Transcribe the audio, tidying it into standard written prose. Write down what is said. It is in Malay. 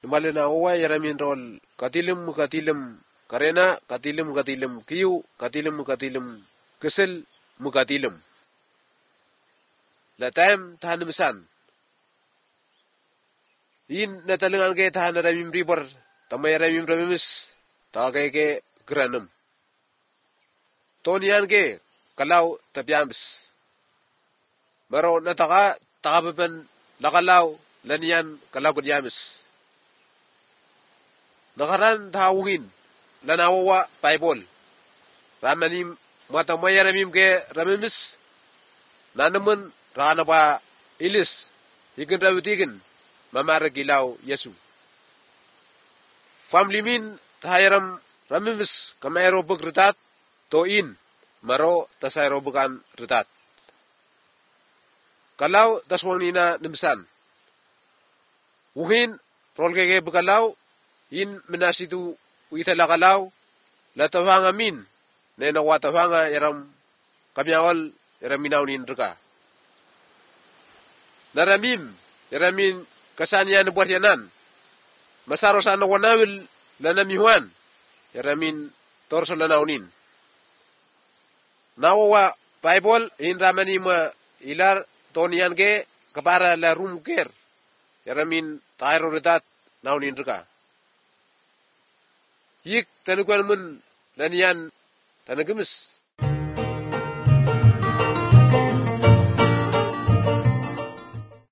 Numalina owa yaramin rol katilim karena katilim kiyu katilim kesel mukatilim. La time tahan misan. In natalingan ke tahan ramim river tamay ramim ramimis tagay ke granum. Tonian ke kalau tapiambis. Maro nataka takababan lakalaw lanian kalau kediamis. Nakaran tawungin lanawawa Bible. Ramanim matamaya ramim ke ramimis nanamun rana pa ilis ikin rawitikin mamara gilaw Yesu. Family min tahayaram ramimis kamayro bugritat to in maro tasayro bukan ritat. Kalau taswang nina nimsan. Wuhin rol kege bukalaw in minasitu uitala kalaw la tawanga min nena wa tawanga yaram kamyawal yaraminaw nin rika. Naramim yaramin kasanian buat yanan masaro sana wanawil lanamihuan yaramin torso lanawnin. Nawawa Bible in ramani ma ilar tonian ke kapara la room care yaramin tairo ritat naunin rika. Yik tanukuan mun lanian tanagemis